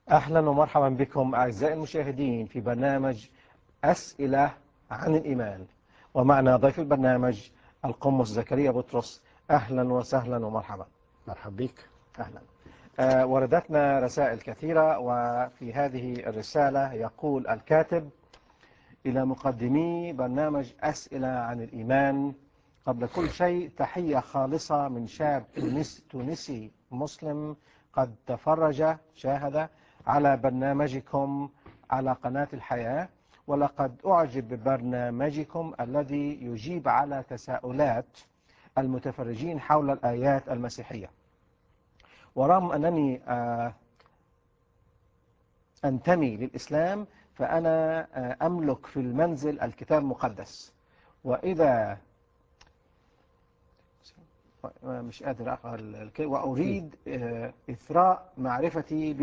أهلا ومرحبا بكم أعزائي المشاهدين في برنامج أسئلة عن الإيمان، ومعنا ضيف البرنامج القمص زكريا بطرس. أهلا وسهلا ومرحبا. مرحبا بك. أهلا. وردتنا رسائل كثيرة، وفي هذه الرسالة يقول الكاتب: إلى مقدمي برنامج أسئلة عن الإيمان، قبل كل شيء تحية خالصة من شاب تونسي مسلم قد شاهد على برنامجكم على قناة الحياة، ولقد أعجب ببرنامجكم الذي يجيب على تساؤلات المتفرجين حول الآيات المسيحية. ورغم أنني أنتمي للإسلام، فأنا أملك في المنزل الكتاب المقدس، وإذا مش قادر أقرأ وأريد إثراء معرفتي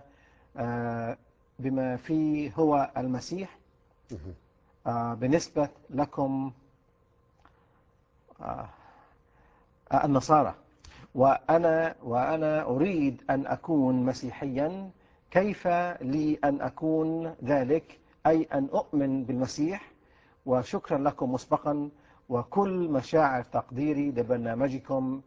بما فيه هو المسيح بالنسبة لكم النصارى، وأنا أريد أن أكون مسيحيا. كيف لي أن أكون ذلك، أي أن أؤمن بالمسيح؟ وشكرا لكم مسبقا، وكل مشاعر تقديري لبرنامجكم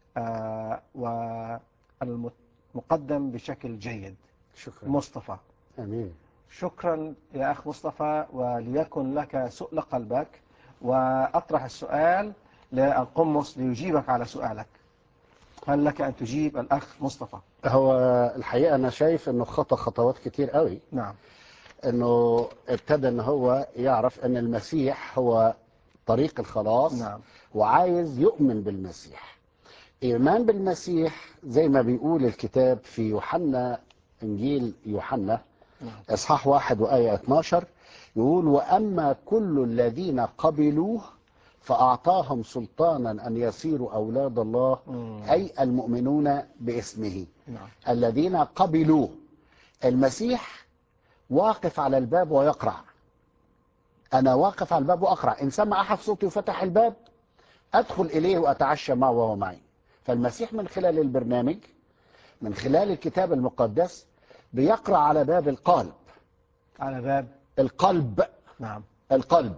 والمقدم بشكل جيد. شكرا. مصطفى. امين. شكرا يا أخ مصطفى، وليكن لك سؤل قلبك، وأطرح السؤال للقمص ليجيبك على سؤالك. هل لك أن تجيب الأخ مصطفى؟ هو الحقيقة أنا شايف أنه خطى خطوات كتير قوي. نعم. أنه ابتدى أنه هو يعرف أن المسيح هو طريق الخلاص. نعم. وعايز يؤمن بالمسيح. إيمان بالمسيح زي ما بيقول الكتاب في يوحنا، إنجيل يوحنا نعم. إصحاح 1 وآية 12، يقول: وأما كل الذين قبلوه فأعطاهم سلطانا أن يصيروا أولاد الله، أي المؤمنون باسمه. نعم. الذين قبلوه. المسيح واقف على الباب ويقرع. أنا واقف على الباب وأقرع، إن سمع أحد صوتي وفتح الباب أدخل إليه وأتعشى معه وهو معي. فالمسيح من خلال البرنامج، من خلال الكتاب المقدس، بيقرع على باب القلب. على باب القلب. نعم. القلب.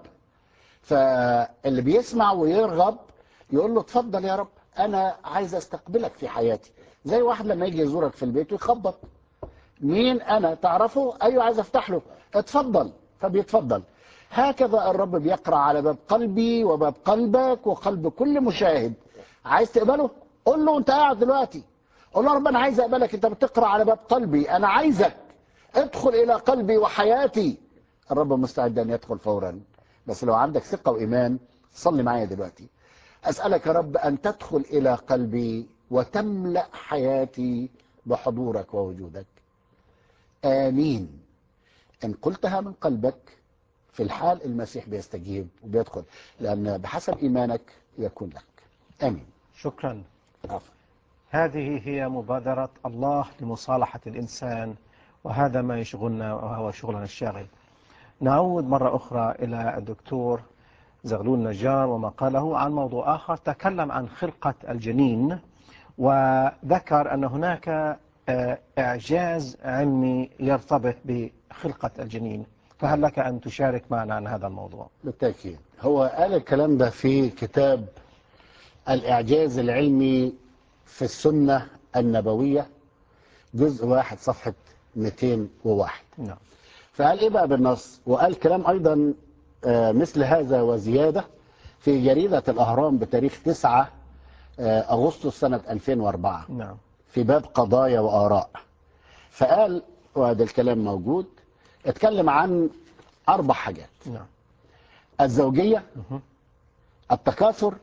فاللي بيسمع ويرغب يقول له: اتفضل يا رب، انا عايز استقبلك في حياتي. زي واحد لما يجي يزورك في البيت ويخبط: مين انا؟ تعرفه؟ ايوه عايز افتح له. اتفضل. فبيتفضل. هكذا الرب بيقرع على باب قلبي وباب قلبك وقلب كل مشاهد. عايز تقبله؟ قول له انت قاعد دلوقتي، قول له: يا رب انا عايز اقبلك، انت بتقرع على باب قلبي، انا عايزك ادخل الى قلبي وحياتي. الرب مستعد ان يدخل فورا. بس لو عندك ثقة وإيمان صلي معايا دلوقتي. أسألك يا رب أن تدخل إلى قلبي وتملأ حياتي بحضورك ووجودك. آمين. إن قلتها من قلبك في الحال المسيح بيستجيب وبيدخل، لأن بحسب إيمانك يكون لك. آمين. شكرا. عفوا. هذه هي مبادرة الله لمصالحة الإنسان، وهذا ما يشغلنا وهو شغلنا الشاغل. نعود مرة أخرى إلى الدكتور زغلول نجار وما قاله عن موضوع آخر. تكلم عن خلقة الجنين، وذكر أن هناك إعجاز علمي يرتبط بخلقة الجنين. فهل لك أن تشارك معنا عن هذا الموضوع؟ بالتأكيد. هو قال الكلام ده في كتاب الإعجاز العلمي في السنة النبوية، جزء 1 صفحة 201. نعم. فقال ايه بقى بالنص؟ وقال كلام ايضا مثل هذا وزيادة في جريدة الاهرام بتاريخ 9 اغسطس سنة 2004 نعم. في باب قضايا واراء. فقال، وهذا الكلام موجود، اتكلم عن 4 حاجات: نعم. الزوجية، التكاثر،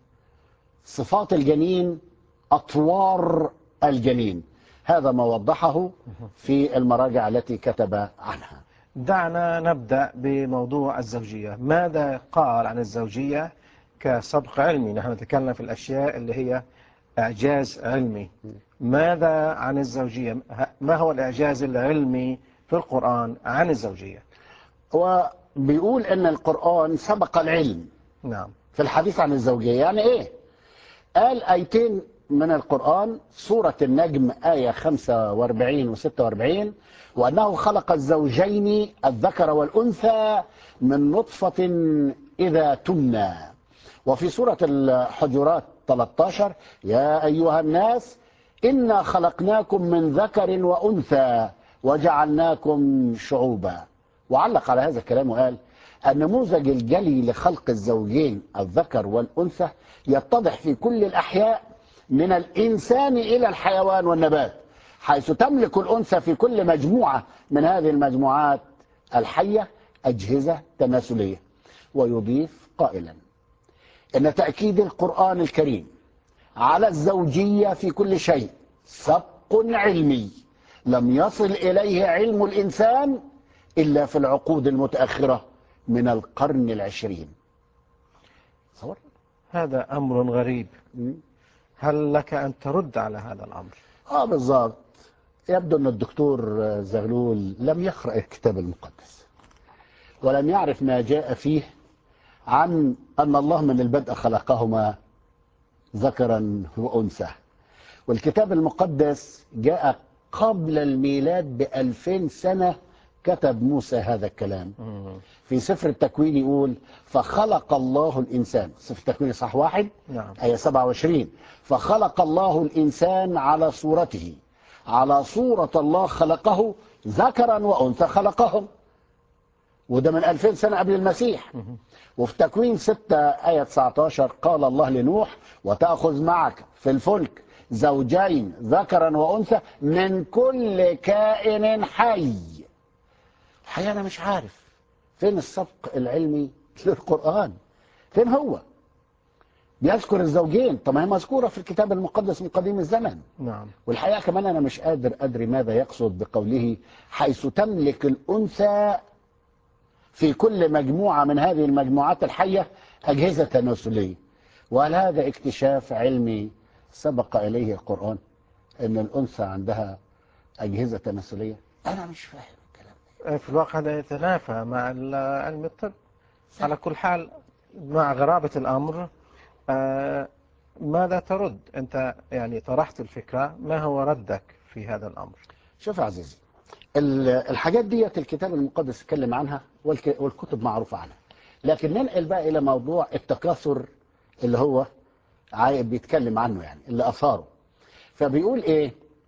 صفات الجنين، اطوار الجنين. هذا ما وضحه في المراجع التي كتب عنها. دعنا نبدأ بموضوع الزوجية. ماذا قال عن الزوجية كسبق علمي؟ نحن نتكلم في الأشياء اللي هي إعجاز علمي. ماذا عن الزوجية؟ ما هو الإعجاز العلمي في القرآن عن الزوجية؟ هو بيقول ان القرآن سبق العلم نعم. في الحديث عن الزوجية. يعني ايه؟ قال آيتين من القرآن سورة النجم آية 45 و 46: وأنه خلق الزوجين الذكر والأنثى من نطفة إذا تمنى. وفي سورة الحجرات 13: يا أيها الناس إنا خلقناكم من ذكر وأنثى وجعلناكم شعوبا. وعلق على هذا الكلام وقال: النموذج الجلي لخلق الزوجين الذكر والأنثى يتضح في كل الأحياء من الإنسان إلى الحيوان والنبات، حيث تملك الأنثى في كل مجموعة من هذه المجموعات الحية أجهزة تناسلية. ويضيف قائلا: إن تأكيد القرآن الكريم على الزوجية في كل شيء سبق علمي لم يصل إليه علم الإنسان إلا في العقود المتأخرة من القرن العشرين. صور؟ هذا أمر غريب. هل لك أن ترد على هذا الأمر؟ بالضبط. يبدو أن الدكتور زغلول لم يقرأ الكتاب المقدس ولم يعرف ما جاء فيه عن أن الله من البدء خلقهما ذكرا وأنثى. والكتاب المقدس جاء قبل الميلاد ب2000 سنة. كتب موسى هذا الكلام في سفر التكوين، يقول: فخلق الله الإنسان. سفر التكوين صح 1 نعم. آية 27: فخلق الله الإنسان على صورته، على صورة الله خلقه ذكرا وأنثى خلقهم. وده من 2000 سنة قبل المسيح. وفي تكوين 6 آية 19: قال الله لنوح: وتأخذ معك في الفلك زوجين ذكرا وأنثى من كل كائن حي. الحقيقة أنا مش عارف فين السبق العلمي للقرآن، فين هو بيذكر الزوجين؟ طب ما هي مذكورة في الكتاب المقدس من قديم الزمن. نعم. والحقيقة كمان أنا مش قادر أدري ماذا يقصد بقوله حيث تملك الأنثى في كل مجموعة من هذه المجموعات الحية أجهزة تناسلية. وهل هذا اكتشاف علمي سبق إليه القرآن أن الأنثى عندها أجهزة تناسلية؟ أنا مش فاهم الكلام. في الواقع هذا يتنافى مع علم الطب. على كل حال، مع غرابة الأمر، ماذا ترد؟ أنت يعني طرحت الفكرة، ما هو ردك في هذا الأمر؟ شوف يا عزيزي، الحاجات دي الكتاب المقدس اتكلم عنها والكتب معروفة عنها. لكن ننقل بقى إلى موضوع التكاثر اللي هو بيتكلم عنه، يعني اللي أثاره. فبيقول إيه؟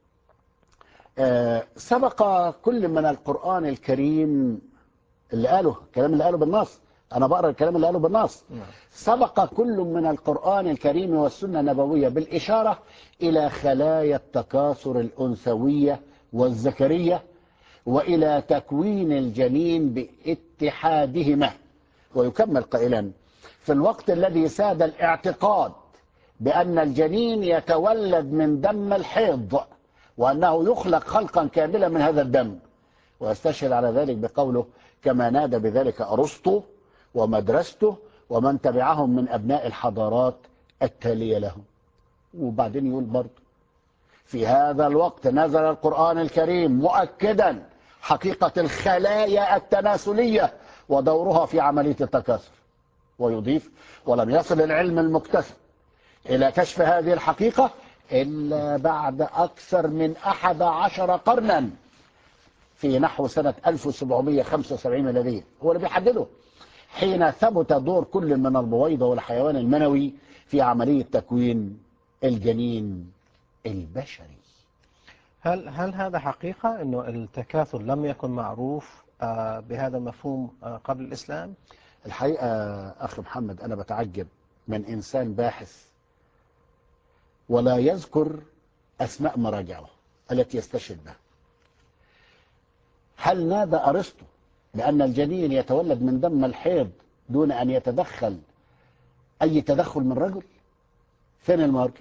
سبق كل من القرآن الكريم اللي قاله الكلام اللي قاله بالنص. أنا بقرأ الكلام اللي قاله بالنص. سبق كل من القرآن الكريم والسنة النبوية بالإشارة إلى خلايا التكاثر الأنثوية والذكرية، وإلى تكوين الجنين باتحادهما. ويكمل قائلا: في الوقت الذي ساد الاعتقاد بأن الجنين يتولد من دم الحيض، وأنه يخلق خلقا كاملا من هذا الدم. ويستشهد على ذلك بقوله: كما نادى بذلك أرسطو ومدرسته ومن تبعهم من أبناء الحضارات التالية لهم. وبعدين يقول برضه: في هذا الوقت نزل القرآن الكريم مؤكدا حقيقة الخلايا التناسلية ودورها في عملية التكاثر. ويضيف: ولم يصل العلم المكتسب إلى كشف هذه الحقيقة إلا بعد أكثر من 11 قرنا، في نحو سنة 1775 ميلادية. هو اللي بيحدده، حين ثبت دور كل من البويضة والحيوان المنوي في عملية تكوين الجنين البشري. هل هذا حقيقة أنه التكاثر لم يكن معروف بهذا المفهوم قبل الإسلام؟ الحقيقة أخي محمد، أنا بتعجب من إنسان باحث ولا يذكر أسماء مراجعه التي يستشهد بها. هل نادى أرسطو بأن الجنين يتولد من دم الحيض دون أن يتدخل أي تدخل من رجل؟ فين المرجع؟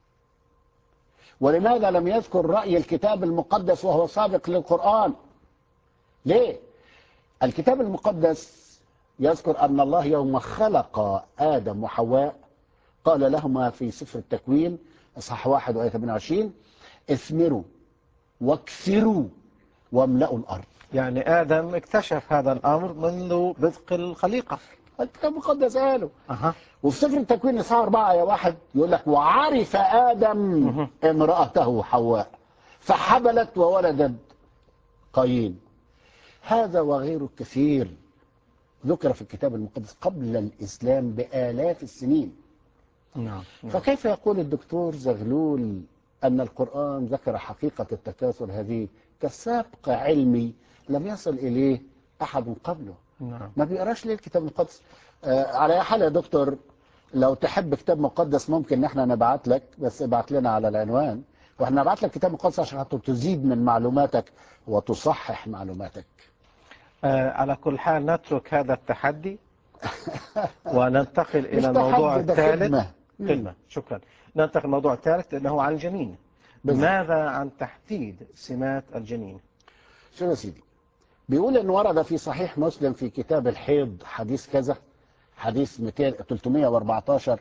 ولماذا لم يذكر رأي الكتاب المقدس وهو سابق للقرآن؟ ليه؟ الكتاب المقدس يذكر أن الله يوم خلق آدم وحواء قال لهما في سفر التكوين إصحاح 1 وآية 28: اثمروا واكثروا واملأوا الأرض. يعني آدم اكتشف هذا الأمر منذ بدء الخليقة. الكتاب المقدس قاله. أها. وفي سفر التكوين اصحاح 4 آية 1 يقول لك وعرف آدم امرأته حواء فحبلت وولدت قايين. هذا وغيره كثير ذكر في الكتاب المقدس قبل الإسلام بآلاف السنين. نعم. فكيف يقول الدكتور زغلول أن القرآن ذكر حقيقة التكاثر هذه كسابق علمي لم يصل إليه أحد قبله؟ نعم. ما بيقراش ليه الكتاب المقدس؟ على أي حال يا دكتور، لو تحب كتاب مقدس ممكن نحن نبعت لك، بس ابعت لنا على العنوان واحنا نبعت لك كتاب مقدس عشان تزيد من معلوماتك وتصحح معلوماتك. على كل حال نترك هذا التحدي وننتقل مش إلى الموضوع تحدي، ده الثالث. خدمة. كلمة، شكرا. ننتقل للموضوع الثالث لأنه عن الجنين. بالظبط. ماذا عن تحديد سمات الجنين؟ شو يا سيدي، بيقول ان ورد في صحيح مسلم في كتاب الحيض حديث كذا، حديث 314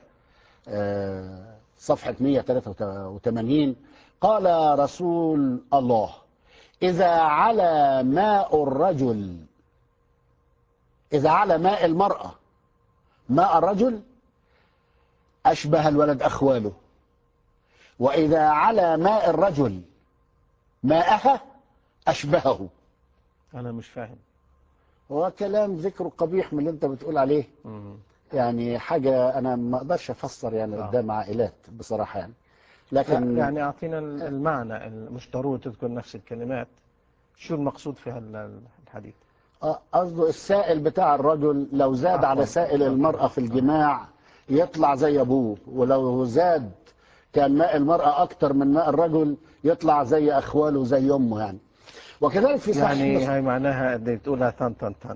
صفحة 183، قال رسول الله إذا على ماء الرجل، إذا على ماء المرأة ماء الرجل أشبه الولد أخواله، وإذا على ماء الرجل ماءها أشبهه. أنا مش فاهم. هو كلام ذكره قبيح من اللي أنت بتقول عليه، يعني حاجة أنا ما أقدرش أفسر يعني قدام عائلات بصراحة يعني. لكن لا، يعني أعطينا المعنى، مش ضروري تذكر نفس الكلمات. شو المقصود في الحديث؟ قصده السائل بتاع الرجل لو زاد على عفوا. سائل المرأة في الجماع يطلع زي أبوه، ولو زاد كان ماء المرأة أكتر من ماء الرجل يطلع زي أخواله زي أمه يعني. وكذلك في صحيح يعني مسلم. هاي معناها اللي بتقولها تن تن تن.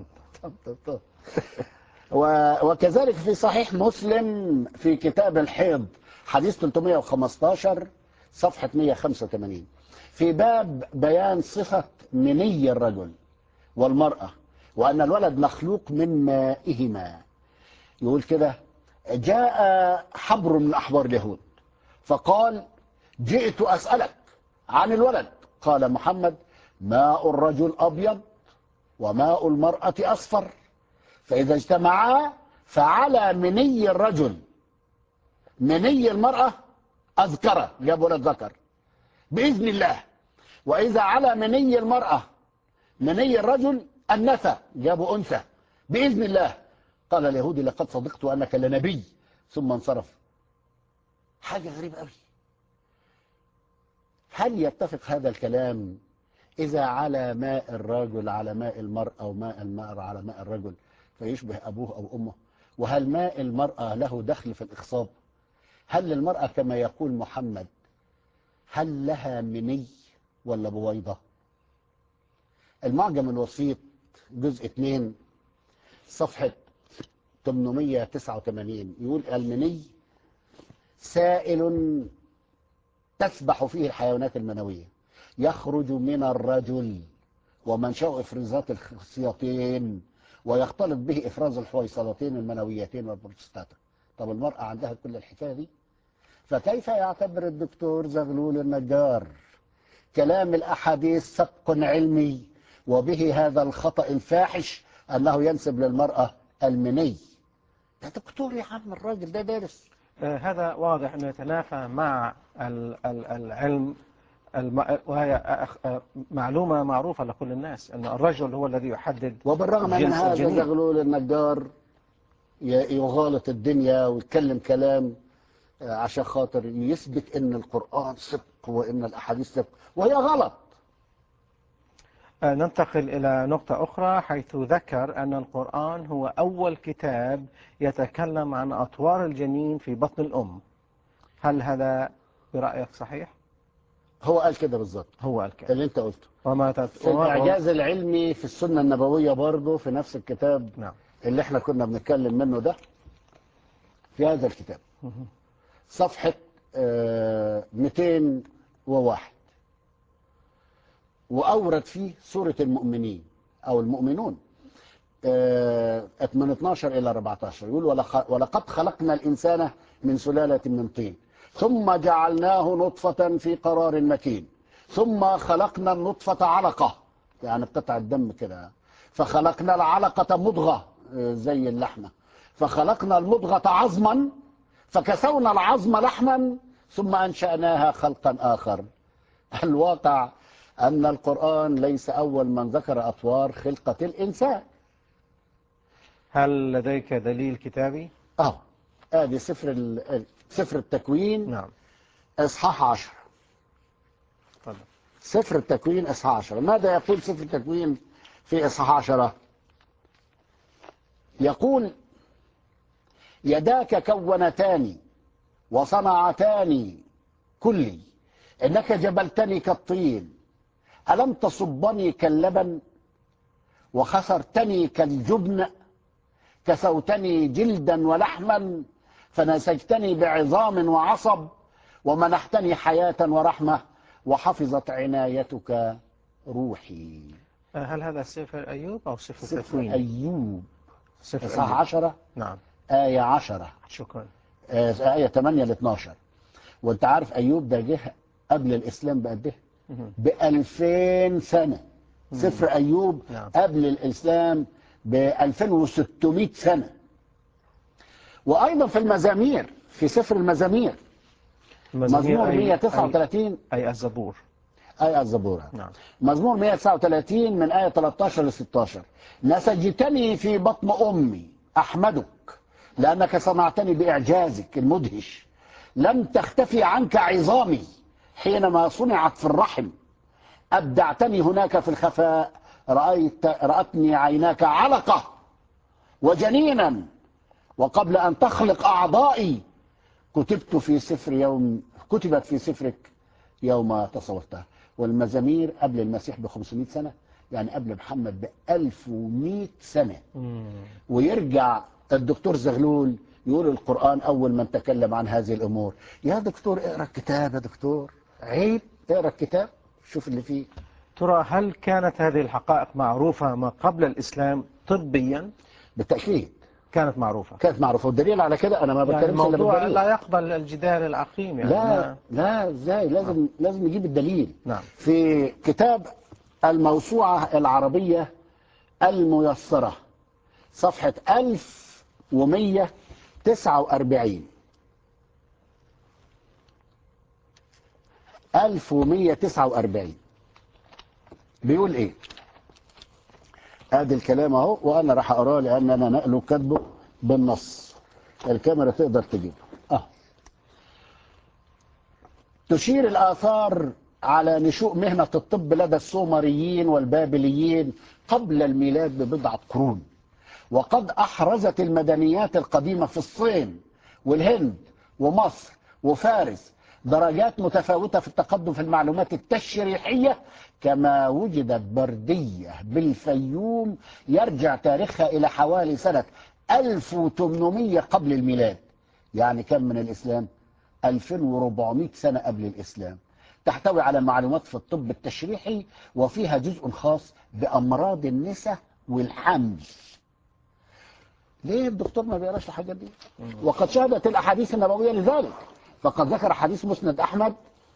وكذلك في صحيح مسلم في كتاب الحيض حديث 315 صفحة 185 في باب بيان صفة مني الرجل والمرأة وأن الولد مخلوق من مائهما، يقول كده: جاء حبر من أحبار اليهود فقال جئت أسألك عن الولد. قال محمد ماء الرجل أبيض وماء المرأة أصفر، فإذا اجتمعا فعلى مني الرجل مني المرأة أذكره، جاب ولد ذكر بإذن الله، وإذا على مني المرأة مني الرجل أنثى، جابوا أنثى بإذن الله. قال اليهودي لقد صدقت أنك لنبي، ثم انصرف. حاجة غريبة قوي. هل يتفق هذا الكلام إذا على ماء الرجل على ماء المرأة وماء المرأة على ماء الرجل فيشبه أبوه أو أمه؟ وهل ماء المرأة له دخل في الإخصاب؟ هل المرأة كما يقول محمد هل لها مني ولا بويضة؟ المعجم الوسيط جزء 2 صفحة 889 يقول المني سائل تسبح فيه الحيوانات المنوية يخرج من الرجل ومنشأ إفرازات الخصيتين ويختلط به إفراز الحويصلتين المنويتين والبروستاتا. طب المرأة عندها كل الحكاية دي؟ فكيف يعتبر الدكتور زغلول النجار كلام الأحاديث سبق علمي وبه هذا الخطأ الفاحش أنه ينسب للمرأة المني؟ ده دكتور يا عم، الراجل ده دارس. هذا واضح أنه يتنافى مع العلم، وهي معلومة معروفة لكل الناس أن الرجل هو الذي يحدد وبالرغم من جنس هذا الجنين. زغلول النجار يغالط الدنيا ويتكلم كلام عشان خاطر يثبت ان القرآن صدق وان الاحاديث صدق، وهي غلط. ننتقل إلى نقطة أخرى، حيث ذكر أن القرآن هو أول كتاب يتكلم عن أطوار الجنين في بطن الأم. هل هذا برأيك صحيح؟ هو قال كده بالظبط، هو قال كده اللي انت قلته في وما الاعجاز العلمي في السنة النبوية برضه في نفس الكتاب. نعم. اللي احنا كنا بنتكلم منه ده في هذا الكتاب صفحة 201 وأورد فيه سورة المؤمنين أو المؤمنون من 12 إلى 14 يقول ولقد خلقنا الإنسان من سلالة من طين ثم جعلناه نطفة في قرار مكين ثم خلقنا النطفة علقة، يعني قطع الدم كده، فخلقنا العلقة مضغة زي اللحمة، فخلقنا المضغة عظما فكسونا العظم لحما ثم أنشأناها خلقا آخر. الواقع أن القرآن ليس أول من ذكر أطوار خلقة الإنسان. هل لديك دليل كتابي؟ ادي سفر التكوين. نعم. اصحاح 10. تفضل. سفر التكوين اصحاح 10. ماذا يقول سفر التكوين في اصحاح 10؟ يقول: يداك كونتان وصنعتان كلي، انك جبلتني كالطين، الم تصبني كاللبن وخسرتني كالجبن، كسوتني جلدا ولحما فنسجتني بعظام وعصب، ومنحتني حياة ورحمة وحفظت عنايتك روحي. هل هذا سفر أيوب أو سفر سفر التكوين؟ أيوب سفر إصحاح أيوب. 10 نعم. آية 10 شكرا. آية 8 ل 12. وأنت عارف أيوب ده جه قبل الإسلام بقد إيه؟ ب2000 سنة. سفر أيوب نعم. قبل الإسلام ب2600 سنة. وأيضا في المزامير، في سفر المزامير مزمور 139 أي الزبور. آية الزبور. نعم. مزمور 139 من آية 13 ل 16: نسجتني في بطن أمي أحمدك، لأنك صنعتني بإعجازك المدهش، لم تختفي عنك عظامي حينما صنعت في الرحم، أبدعتني هناك في الخفاء، رأتني عيناك علقة وجنينا، وقبل أن تخلق أعضائي كتبت في سفرك يوم تصورتها. والمزامير قبل المسيح ب500 سنة، يعني قبل محمد ب1100 سنة. ويرجع الدكتور زغلول يقول القرآن أول من تكلم عن هذه الأمور. يا دكتور اقرأ الكتاب، يا دكتور عيب، اقرأ الكتاب شوف اللي فيه. ترى هل كانت هذه الحقائق معروفة ما قبل الإسلام طبيا؟ بالتأكيد كانت معروفة. كانت معروفة، والدليل على كده أنا ما يعني بتكلمش إلا الموضوع بالدليل. لا يقبل الجدال العقيم يعني. لا ازاي، لازم نجيب الدليل. نعم. في كتاب الموسوعة العربية الميسرة صفحة 1149 1149 بيقول ايه؟ ادي الكلام اهو، وانا راح اقراه لان انا نقله كاتبه بالنص. الكاميرا تقدر تجيبه. تشير الآثار على نشوء مهنة الطب لدى السومريين والبابليين قبل الميلاد ببضعة قرون، وقد أحرزت المدنيات القديمة في الصين والهند ومصر وفارس درجات متفاوتة في التقدم في المعلومات التشريحية، كما وجدت بردية بالفيوم يرجع تاريخها إلى حوالي سنة 1800 قبل الميلاد. يعني كم من الإسلام؟ 2400 سنة قبل الإسلام. تحتوي على معلومات في الطب التشريحي، وفيها جزء خاص بأمراض النساء والحمل. ليه الدكتور ما بيقراش الحاجات دي؟ وقد شهدت الأحاديث النبوية لذلك، فقد ذكر حديث مسند أحمد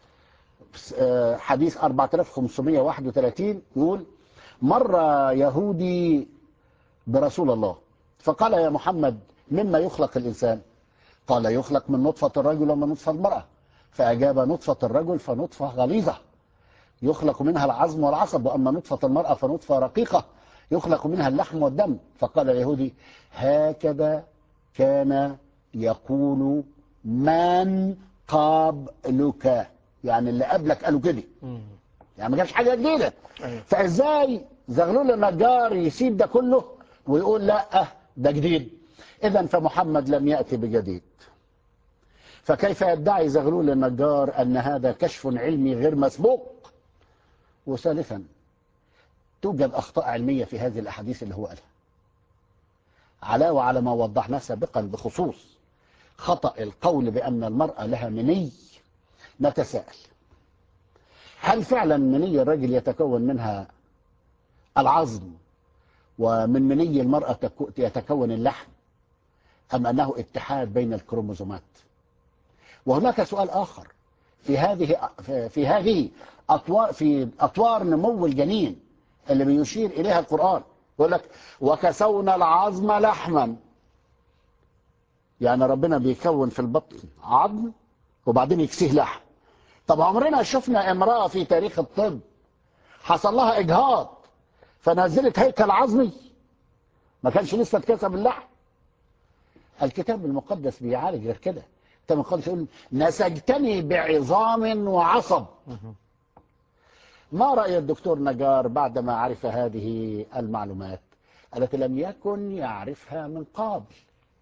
حديث 4531 يقول: مر يهودي برسول الله فقال: يا محمد، مما يخلق الإنسان؟ قال: يخلق من نطفة الرجل ومن نطفة المرأة. فأجاب: نطفة الرجل فنطفة غليظة يخلق منها العظم والعصب، وأما نطفة المرأة فنطفة رقيقة يخلق منها اللحم والدم. فقال اليهودي: هكذا كان يقول من قبلك، يعني اللي قبلك قالوا كده، يعني ما جابش حاجة جديدة. فإزاي زغلول النجار يسيب ده كله ويقول لا ده جديد؟ إذن فمحمد لم يأتي بجديد. فكيف يدعي زغلول النجار أن هذا كشف علمي غير مسبوق؟ وثالثا، توجد أخطاء علمية في هذه الأحاديث اللي هو قالها، علاوة على ما وضحناه سابقا بخصوص خطأ القول بأن المرأة لها مني. نتساءل: هل فعلا مني الرجل يتكون منها العظم، ومن مني المرأة يتكون اللحم، أم أنه اتحاد بين الكروموزومات؟ وهناك سؤال آخر في هذه أطوار نمو الجنين اللي بيشير إليها القرآن. يقول لك: وكسونا العظم لحما. يعني ربنا بيكون في البطن عظم وبعدين يكسيه لحم. طب عمرنا شفنا امرأة في تاريخ الطب حصل لها إجهاض فنزلت هيكل عظمي؟ ما كانش لسه اتكسب اللحم. الكتاب المقدس بيعالج غير كده. الكتاب المقدس يقول نسجتني بعظام وعصب. ما رأي الدكتور نجار بعدما عرف هذه المعلومات التي لم يكن يعرفها من قبل؟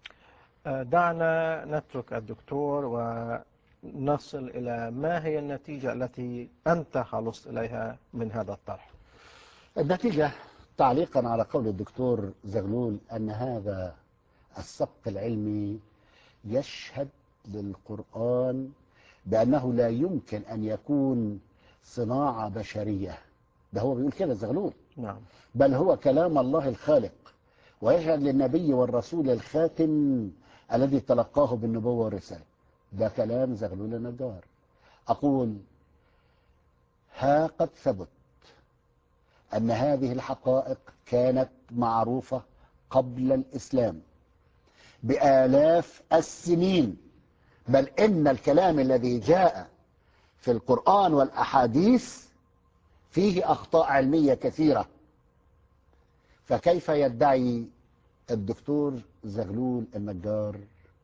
دعنا نترك الدكتور ونصل إلى ما هي النتيجة التي أنت خلصت إليها من هذا الطرح. النتيجة تعليقا على قول الدكتور زغلول أن هذا السبق العلمي يشهد للقرآن بأنه لا يمكن أن يكون صناعة بشرية. ده هو بيقول كده زغلول. نعم. بل هو كلام الله الخالق، ويشهد للنبي والرسول الخاتم الذي تلقاه بالنبوة والرسالة. ده كلام زغلول النجار. أقول ها قد ثبت أن هذه الحقائق كانت معروفة قبل الإسلام بآلاف السنين، بل إن الكلام الذي جاء في القرآن والأحاديث فيه أخطاء علمية كثيرة. فكيف يدعي الدكتور زغلول النجار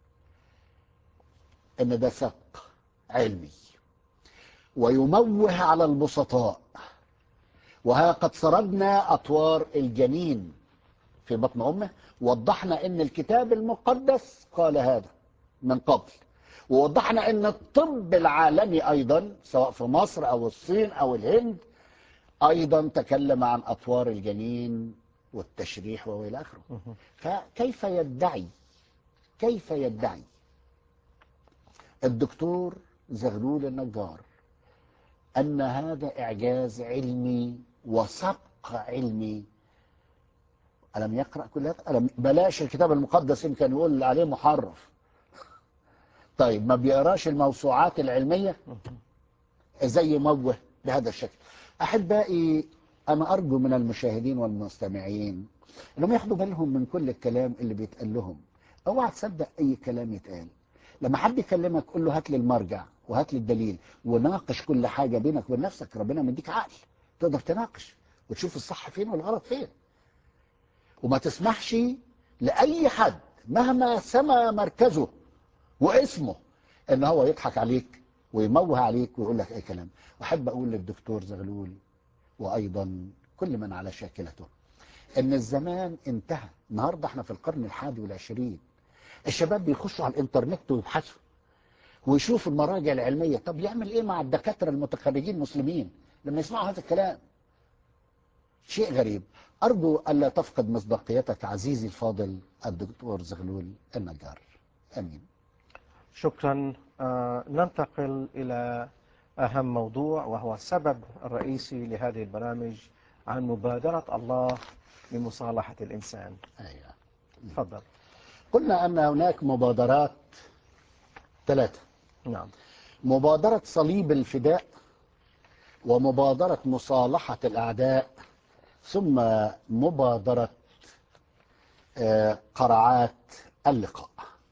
إن ده سبق علمي ويموه على البسطاء؟ وها قد سردنا أطوار الجنين في بطن أمه، ووضحنا أن الكتاب المقدس قال هذا من قبل، ووضحنا أن الطب العالمي أيضا سواء في مصر أو الصين أو الهند أيضا تكلم عن أطوار الجنين والتشريح وإلى آخره. فكيف يدعي الدكتور زغلول النجار أن هذا إعجاز علمي وسبق علمي؟ ألم يقرأ كل هذا؟ بلاش الكتاب المقدس يمكن يقول عليه محرف. طيب ما بيقراش الموسوعات العلمية؟ ازاي يموه بهذا الشكل؟ أحبائي، أنا أرجو من المشاهدين والمستمعين أنهم ياخدوا بالهم من كل الكلام اللي بيتقال لهم. اوعى تصدق أي كلام يتقال. لما حد يكلمك قول له هات لي المرجع وهات لي الدليل، وناقش كل حاجة بينك وبين نفسك. ربنا مديك عقل تقدر تناقش وتشوف الصح فين والغلط فين. وما تسمحش لأي حد مهما سما مركزه واسمه ان هو يضحك عليك ويموه عليك ويقول لك اي كلام. واحب اقول للدكتور زغلول وايضا كل من على شاكلته ان الزمان انتهى. النهارده احنا في القرن 21. الشباب بيخشوا على الانترنت ويبحثوا ويشوفوا المراجع العلميه. طب يعمل ايه مع الدكاتره المتخرجين مسلمين لما يسمعوا هذا الكلام؟ شيء غريب. أرجو ألا تفقد مصداقيتك عزيزي الفاضل الدكتور زغلول النجار. أمين. شكرا. ننتقل إلى أهم موضوع، وهو السبب الرئيسي لهذه البرامج عن مبادرة الله لمصالحة الإنسان. أيوة. تفضل. قلنا أن هناك مبادرات 3. نعم. مبادرة صليب الفداء، ومبادرة مصالحة الأعداء، ثم مبادرة قرعات اللقاء.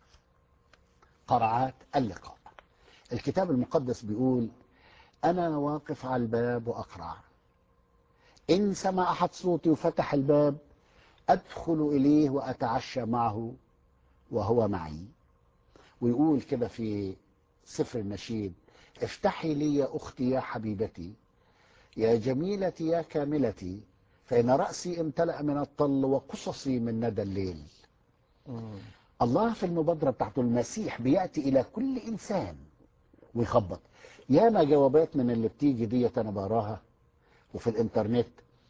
قرعات اللقاء. الكتاب المقدس بيقول أنا واقف على الباب وأقرع، إن سمع أحد صوتي وفتح الباب أدخل إليه وأتعشى معه وهو معي. ويقول كده في سفر النشيد افتحي لي يا أختي يا حبيبتي يا جميلتي يا كاملتي، فإن رأسي امتلأ من الطل وقصصي من ندى الليل. الله في المبادرة بتاعته المسيح بيأتي إلى كل إنسان ويخبط. ياما جوابات من اللي بتيجي ديت أنا بقراها وفي الإنترنت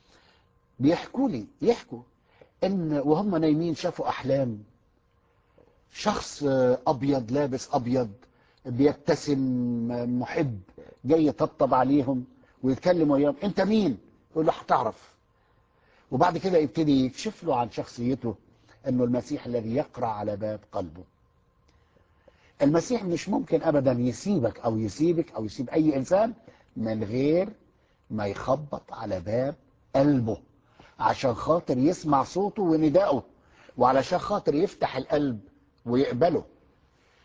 يحكوا إن وهم نايمين شافوا أحلام شخص أبيض لابس أبيض بيبتسم محب جاي يطبطب عليهم ويتكلم وياهم. أنت مين؟ يقول له هتعرف. وبعد كده يبتدي يكشف له عن شخصيته انه المسيح الذي يقرع على باب قلبه. المسيح مش ممكن ابدا يسيبك او يسيبك او يسيب اي انسان من غير ما يخبط على باب قلبه عشان خاطر يسمع صوته وندائه، وعلشان خاطر يفتح القلب ويقبله.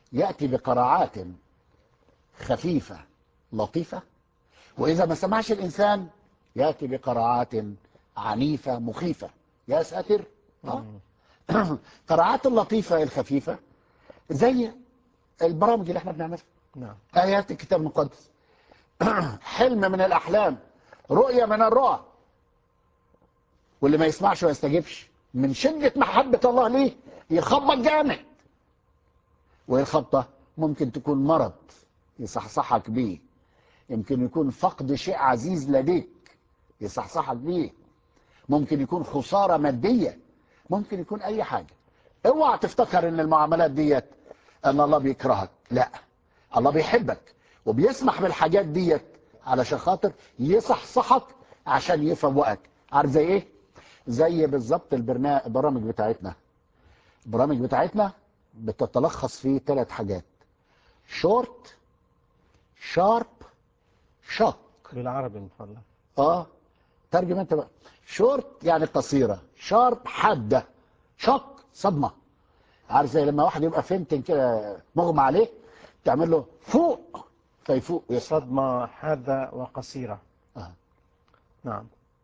يأتي بقراعات خفيفة لطيفة، وإذا ما سمعش الإنسان يأتي بقراعات عنيفة مخيفة. يا ساتر. قراعات اللطيفة الخفيفة زي البرامج اللي احنا بنعملها، نعم. آيات الكتاب المقدس، حلم من الأحلام، رؤية من الرؤى. واللي ما يسمعش وما يستجيبش من شدة محبة الله ليه يخبط جامد. والخبطة ممكن تكون مرض يصحصحك بيه، يمكن يكون فقد شيء عزيز لديك يصحصحك بيه، ممكن يكون خسارة مادية، ممكن يكون أي حاجة. اوعى تفتكر ان المعاملات ديت ان الله بيكرهك، لا، الله بيحبك وبيسمح بالحاجات ديت علشان خاطر يصحصحك عشان يفوقك. عارف زي ايه؟ زي بالظبط البرامج بتاعتنا. البرامج بتاعتنا بتتلخص في 3 حاجات: شورت، شارب، شوك. بالعربي مفضل. ترجم انت بقى. شورت يعني قصيرة، شارب حادة، شوك صدمة. عارف زي لما واحد يبقى فنتن كده مغمى عليه تعمل له فوق فيفوق يصحى. صدمة حادة وقصيرة. آه. نعم.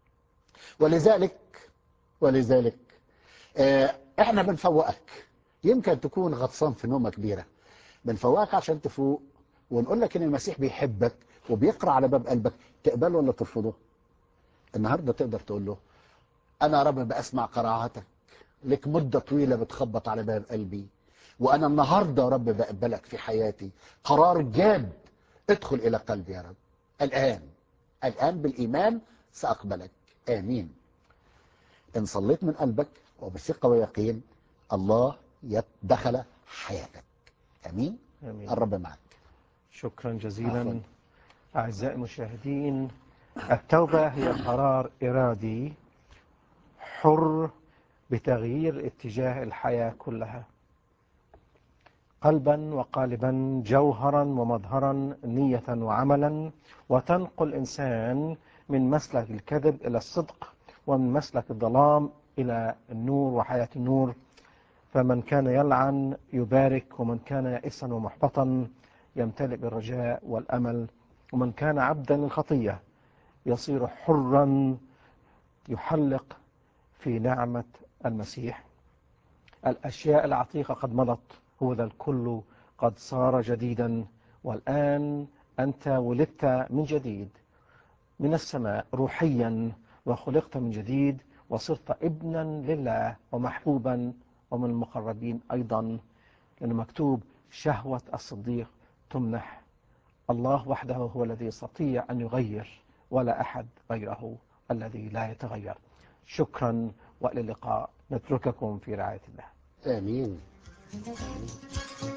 ولذلك احنا بنفوقك. يمكن تكون غطسان في نومة كبيرة، بنفوقك عشان تفوق، ونقول لك ان المسيح بيحبك وبيقرأ على باب قلبك. تقبله ولا ترفضه؟ النهارده تقدر تقول له: انا يا رب بسمع قراءاتك لك مدة طويلة بتخبط على باب قلبي، وانا النهارده يا رب بقبلك في حياتي. قرار جاد ادخل الى قلبي يا رب. الان بالايمان ساقبلك. امين. ان صليت من قلبك وبثقة ويقين الله دخل حياتك. امين. آمين. الرب معك. شكرا عفوا. جزيلا. أعزائي المشاهدين، التوبة هي قرار إرادي حر بتغيير اتجاه الحياة كلها، قلبا وقالبا، جوهرا ومظهرا، نية وعملا، وتنقل الإنسان من مسلك الكذب إلى الصدق، ومن مسلك الظلام إلى النور وحياة النور. فمن كان يلعن يبارك، ومن كان يائسا ومحبطا يمتلئ بالرجاء والأمل، ومن كان عبدا للخطية يصير حرا يحلق في نعمة المسيح. الأشياء العتيقة قد مضت، هو ذا الكل قد صار جديدا. والآن أنت ولدت من جديد من السماء روحيا، وخلقت من جديد، وصرت ابنا لله ومحبوبا ومن المقربين أيضا، لأنه مكتوب: شهوة الصديق تمنح. الله وحده هو الذي يستطيع أن يغير، ولا أحد غيره الذي لا يتغير. شكرا، وإلى اللقاء. نترككم في رعاية الله. امين.